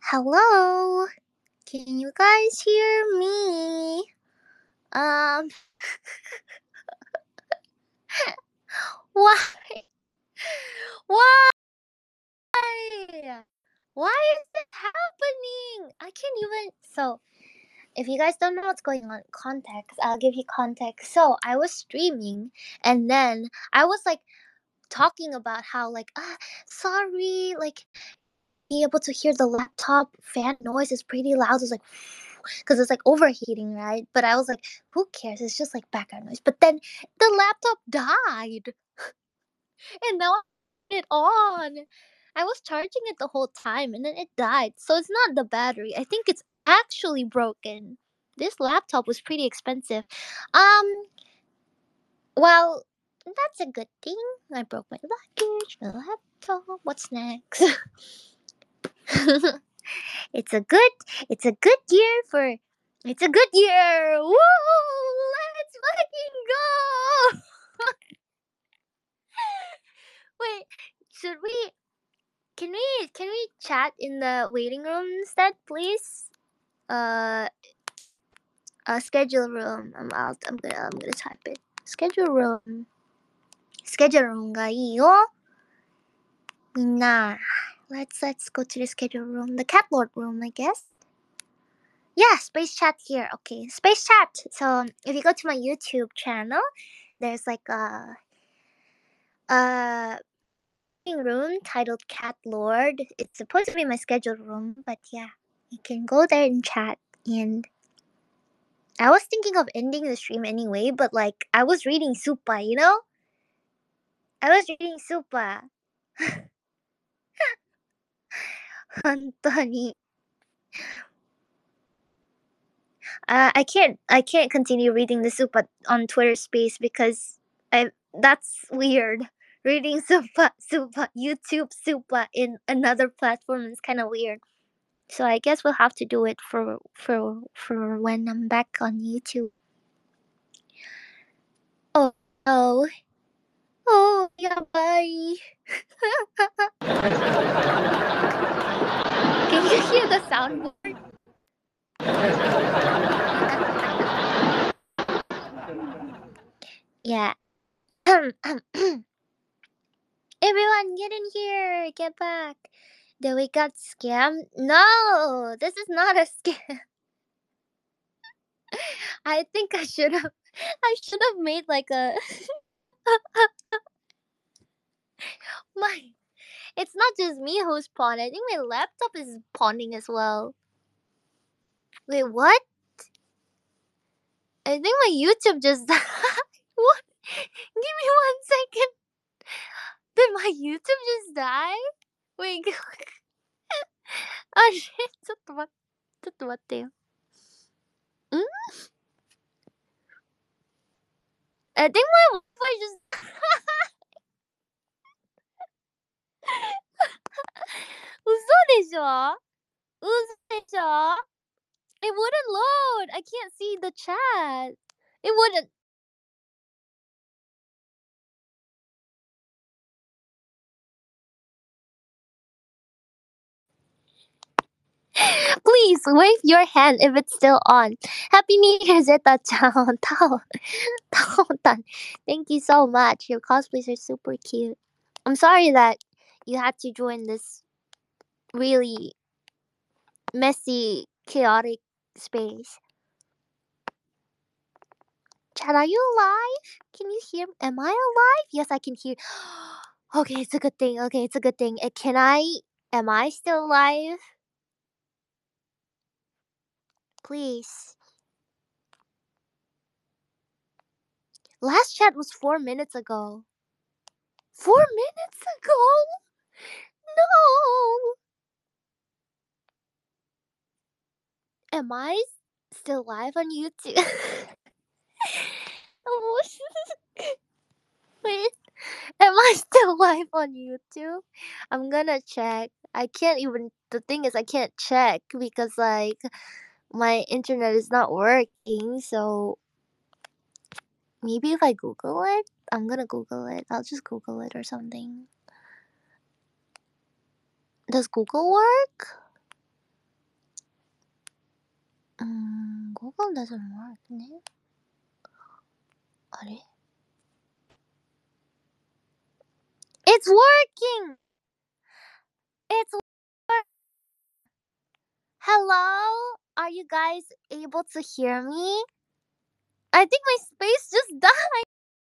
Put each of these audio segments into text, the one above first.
Hello, can you guys hear me? Um, why? Why? Why is this happening? I can't even. So, if you guys don't know what's going on, context, I'll give you context. So, I was streaming, and then I was like talking about how, like, sorry, like, be able to hear the laptop fan noise is pretty loud. It was like, because it's like overheating, right? But I was like, who cares? It's just like background noise. But then the laptop died, and now I have it on. I was charging it the whole time, and then it died. So it's not the battery. I think it's actually broken. This laptop was pretty expensive. Um, well, that's a good thing. I broke my luggage, my laptop. What's next? It's a good it's a good year for it's a good year. Woo! Let's fucking go. Wait, should we can we chat in the waiting room instead, please? Uh schedule room. I'm gonna type it. Schedule room. Schedule room がいいよ. Minna. Let's go to the schedule room. The cat lord room, I guess. Yeah, space chat here. Okay, space chat. So if you go to my YouTube channel, there's like a room titled Cat Lord. It's supposed to be my scheduled room, but yeah, you can go there and chat. And I was thinking of ending the stream anyway, but like I was reading Supa, you know? I was reading Supa. 本当に. I can't continue reading the Supa on Twitter Space because that's weird. Reading Supa YouTube Supa in another platform is kind of weird. So I guess we'll have to do it for when I'm back on YouTube. Oh oh oh yeah, bye. Can you hear the soundboard? Yeah. Everyone, get in here. Get back. Did we got scammed? No, this is not a scam. I think I should have. I should have made like a. my. It's not just me who's pawned. I think my laptop is pawning as well. Wait, what? I think my YouTube just died. What? Give me 1 second. Did my YouTube just die? Wait. Oh shit. ちょっと待ってよ. Hmm? I think my Wi-Fi just. 嘘でしょ? It wouldn't load. I can't see the chat. It wouldn't. Please wave your hand if it's still on. Happy New Year, Zeta-chan. Tao-tan. Thank you so much. Your cosplays are super cute. I'm sorry that you had to join this really messy, chaotic space. Chat, are you alive? Can you hear? Am I alive? Yes, I can hear. Okay, it's a good thing. Okay, it's a good thing. Can I? Am I still alive? Please. Last chat was 4 minutes ago. 4 minutes ago? No. Am I still live on YouTube? Oh, wait. Am I still live on YouTube? I'm gonna check. I can't even. The thing is, I can't check because like my internet is not working. So maybe if I Google it, I'm gonna Google it. I'll just Google it or something. Does Google work? phone doesn't work. 네? 아래? It's working! It's Hello? Are you guys able to hear me? I think my space just died.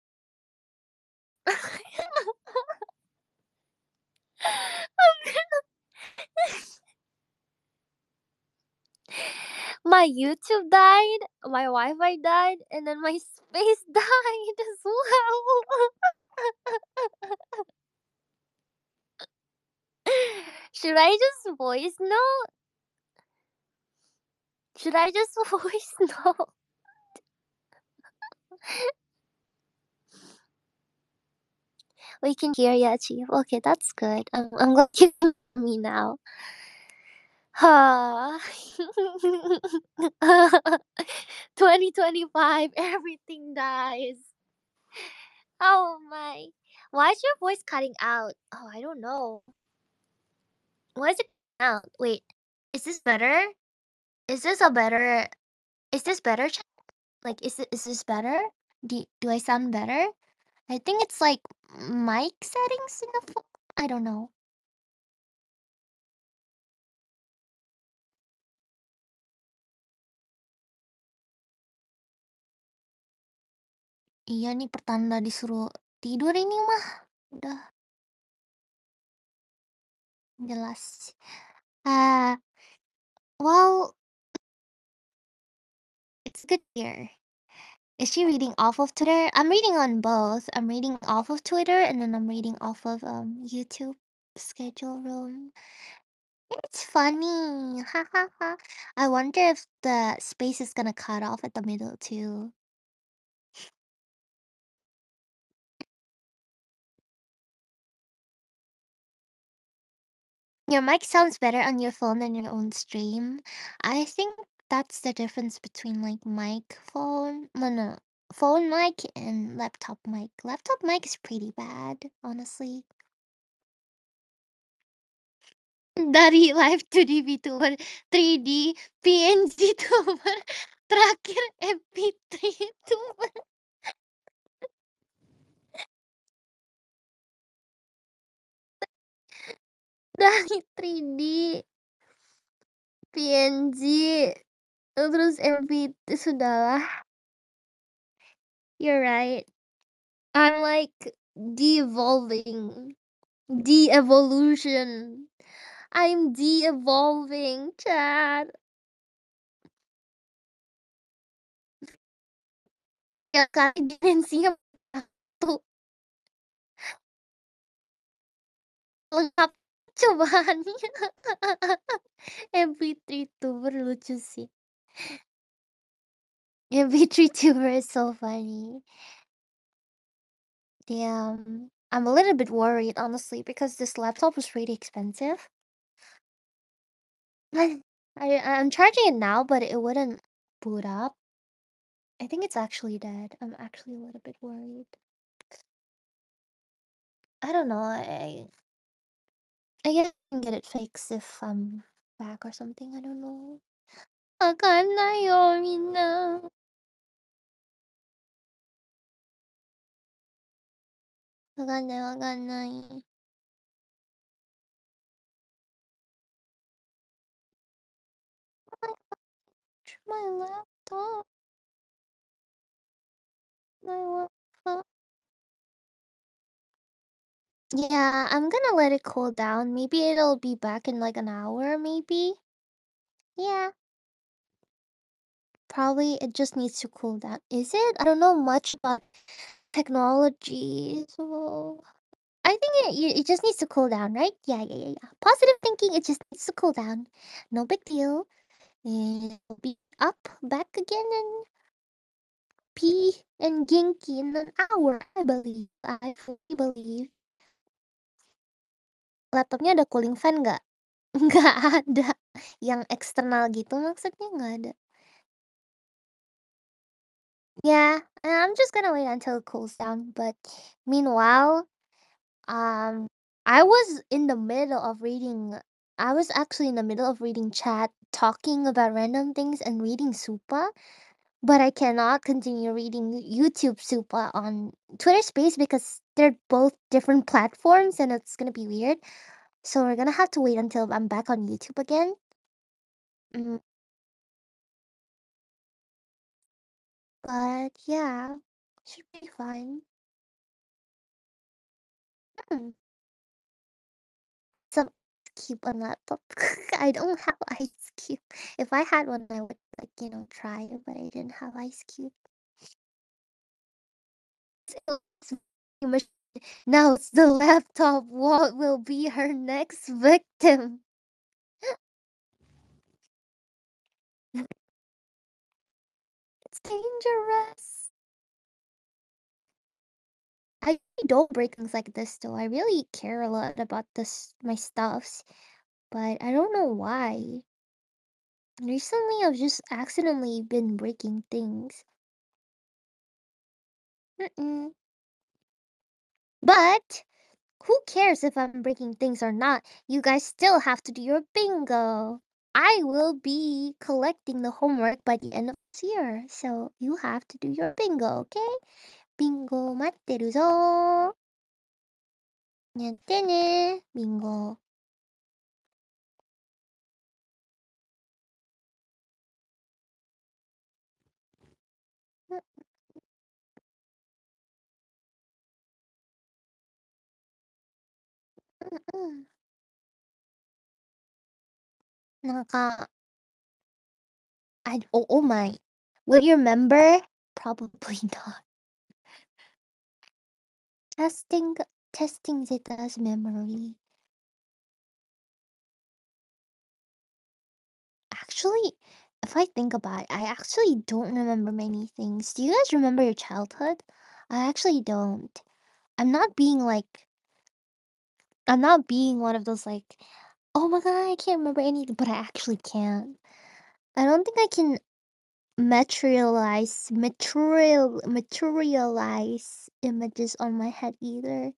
My YouTube died, my Wi-Fi died, and then my space died as well. Should I just voice note? Should I just voice note? We can hear ya, Chief. Okay, that's good. I'm glad you can hear me now. 2025, everything dies. Oh my. Why is your voice cutting out? Oh, I don't know. Why is it cutting out? Wait, is this better? Is this a better is this better? Like, is this better? Do I sound better? I think it's like mic settings in the phone. I don't know. Iya nih pertanda disuruh tidur ini mah. Udah jelas. Well, it's good here. Is she reading off of Twitter? I'm reading on both. I'm reading off of Twitter and then I'm reading off of YouTube schedule room. It's funny. Ha ha ha. I wonder if the space is gonna cut off at the middle too. Your mic sounds better on your phone than your own stream. I think that's the difference between like phone, no, phone mic and laptop mic. Laptop mic is pretty bad, honestly. Dari live 2D VTuber, 3D PNG tuber, terakhir MP3 tuber. Dari 3D PNG terus MP3 sudahlah. You're right. I'm like de-evolving. De-evolution. I'm de-evolving, Chad. Ya kali dimensinya tuh lengkap cobaannya. MP3 tuber lucu sih. MP3 tuber is so funny. Damn. I'm a little bit worried, honestly, because this laptop was pretty expensive. I'm charging it now, but it wouldn't boot up. I think it's actually dead. I'm actually a little bit worried. I don't know. I guess I can get it fixed if I'm back or something. I don't know. わかんないよ、みんな。わかんない、わかんない。My laptop. My laptop. Yeah, I'm gonna let it cool down. Maybe it'll be back in like an hour, maybe. Yeah. Probably it just needs to cool down. Is it? I don't know much about technology, so I think it just needs to cool down, right? Yeah. Positive thinking, it just needs to cool down. No big deal. It'll be up, back again, and P and Ginky in an hour, I believe. I fully believe. Laptopnya ada cooling fan nggak? Nggak ada. Yang eksternal gitu maksudnya nggak ada. Yeah, I'm just gonna wait until it cools down. But meanwhile, I was in the middle of reading. I was actually in the middle of reading chat talking about random things and reading Supa, but I cannot continue reading YouTube Supa on Twitter Space because they're both different platforms and it's gonna be weird. So we're gonna have to wait until I'm back on YouTube again. Mm, but yeah, should be fine. Hmm. Some cube on laptop. I don't have ice cube. If I had one, I would like try it, but I didn't have ice cube. It's mach- Now it's the laptop. What will be her next victim? It's dangerous. I really don't break things like this though. I really care a lot about my stuffs, but I don't know why. Recently, I've just accidentally been breaking things. Mm-mm. But who cares if I'm breaking things or not? You guys still have to do your bingo. I will be collecting the homework by the end of this year, so you have to do your bingo, okay? Bingo 待ってるぞ。やってね、ビンゴ。うんうんうん。なんか、oh my. Will you remember? Probably not. Testing, testing Zeta's memory. Actually, if I think about it, I actually don't remember many things. Do you guys remember your childhood? I actually don't. I'm not being like, I'm not being one of those like, oh my god, I can't remember anything, but I actually can't. I don't think I can materialize images on my head either.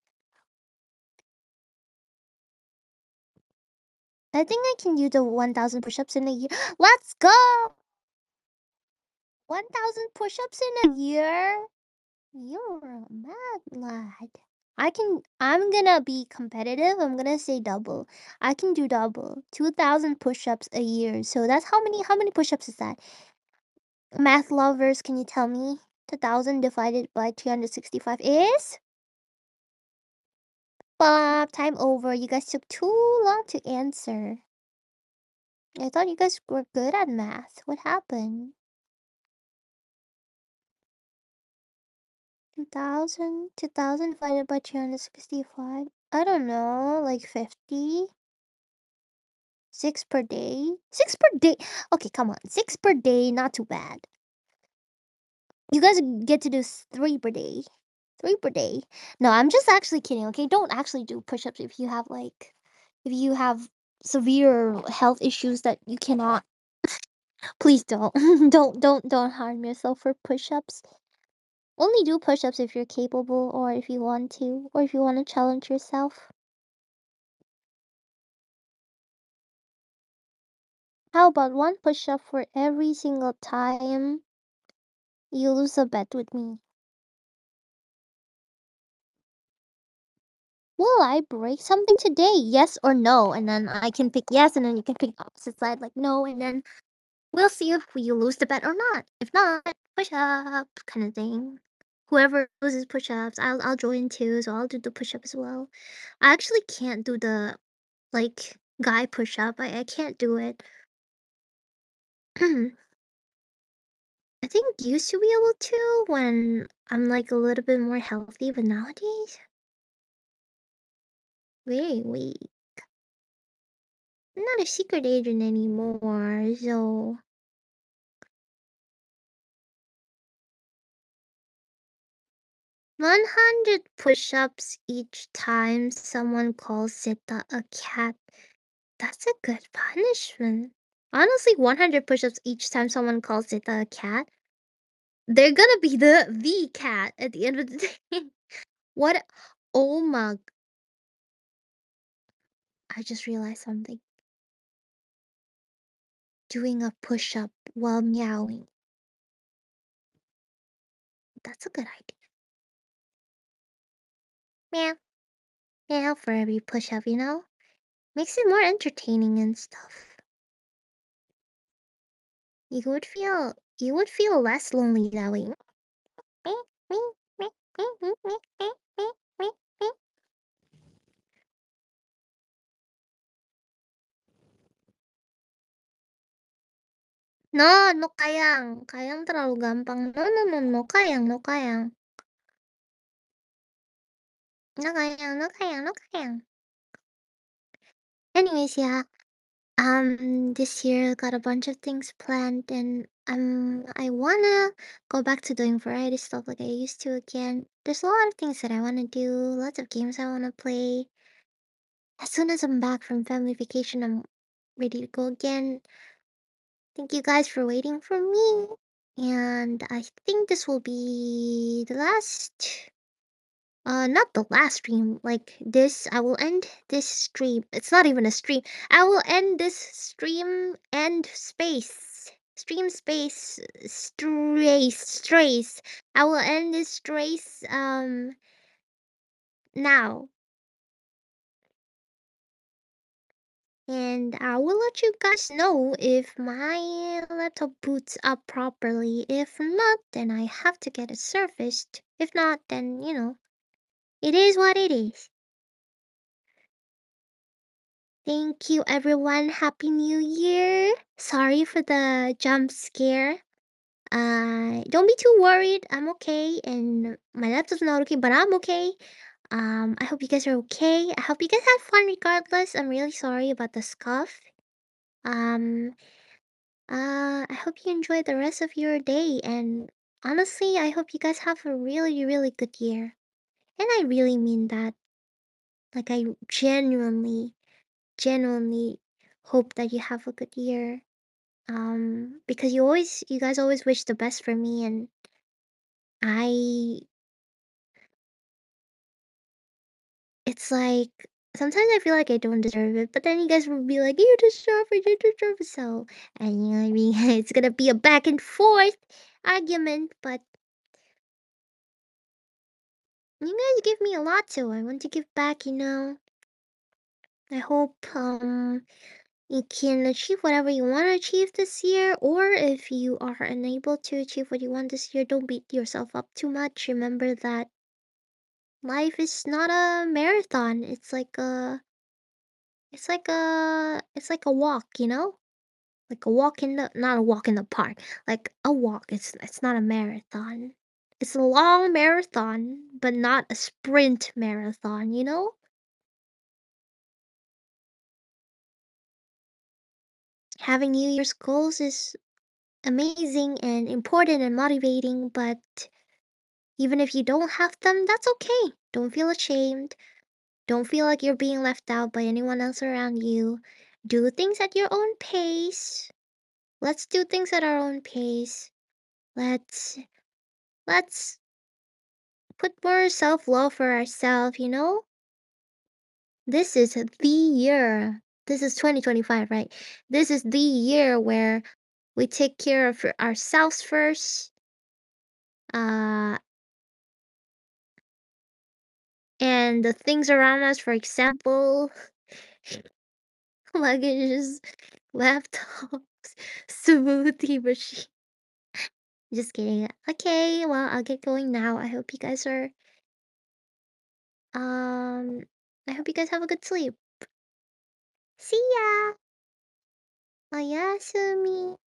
I think I can do the 1,000 push-ups in a year. Let's go! 1,000 push-ups in a year? You're a mad lad. I'm gonna be competitive. I'm gonna say double. I can do double. 2,000 push-ups a year. So that's how many push-ups is that? Math lovers, can you tell me? 2,000 divided by 365 is? Bob, time over. You guys took too long to answer. I thought you guys were good at math. What happened? 2,000 divided by 365. I don't know, like 50? 6 per day? 6 per day? Okay, come on. 6 per day, not too bad. You guys get to do 3 per day. 3 per day. No, I'm just actually kidding, okay? Don't actually do push-ups if you have if you have severe health issues that you cannot. Please don't. Don't harm yourself for push-ups. Only do push-ups if you're capable or if you want to, or if you want to challenge yourself. How about one push-up for every single time you lose a bet with me? Will I break something today? Yes or no? And then I can pick yes, and then you can pick opposite side like no, and then we'll see if you lose the bet or not. If not, push up kind of thing. Whoever loses push-ups, I'll join too, so I'll do the push-up as well. I actually can't do the like guy push-up. I can't do it. I think used to be able to when I'm like a little bit more healthy, but nowadays, very weak. I'm not a secret agent anymore, so 100 push-ups each time someone calls Sita a cat. That's a good punishment. Honestly, 100 push-ups each time someone calls Sita a cat. They're gonna be the cat at the end of the day. What? Oh my! I just realized something. doing a push-up while meowing. That's a good idea. Meow, meow for every push-up, you know? Makes it more entertaining and stuff. You would feel less lonely that way. No, no kayang. Kayang terlalu gampang. No, no, no, no kayang, no kayang. No kayang, no kayang, no kayang. Anyways, yeah. This year got a bunch of things planned, and I wanna go back to doing variety stuff like I used to again. There's a lot of things that I wanna do, lots of games I wanna play. As soon as I'm back from family vacation, I'm ready to go again. Thank you guys for waiting for me. And I think this will be the last, not the last stream. Like this, I will end this stream. It's not even a stream. I will end this stream and space. Stream space strays. I will end this strays now. And I will let you guys know if my laptop boots up properly. If not, then I have to get it serviced. If not, then, it is what it is. Thank you, everyone. Happy New Year. Sorry for the jump scare. Don't be too worried. I'm okay. And my laptop's not okay, but I'm okay. I hope you guys are okay. I hope you guys had fun regardless. I'm really sorry about the scuff. Um, I hope you enjoy the rest of your day, and honestly, I hope you guys have a really, really good year. And I really mean that. Like, I genuinely, genuinely hope that you have a good year. Because you guys always wish the best for me, and I, it's like, sometimes I feel like I don't deserve it, but then you guys will be like, you deserve it, you deserve it. So, and you know what I mean? It's gonna be a back and forth argument, but you guys give me a lot, so I want to give back. I hope you can achieve whatever you want to achieve this year, or if you are unable to achieve what you want this year, don't beat yourself up too much. Remember that life is not a marathon. It's like a walk. Like a walk in the not a walk in the park. Like a walk. It's not a marathon. It's a long marathon, but not a sprint marathon. Having New Year's goals is amazing and important and motivating, but even if you don't have them, that's okay. Don't feel ashamed. Don't feel like you're being left out by anyone else around you. Do things at your own pace. Let's do things at our own pace. Let's put more self-love for ourselves. This is the year. This is 2025, right? This is the year where we take care of ourselves first. And the things around us, for example, luggages, laptops, smoothie machine. Just kidding. Okay, well, I'll get going now. Um, I hope you guys have a good sleep. See ya! Oyasumi.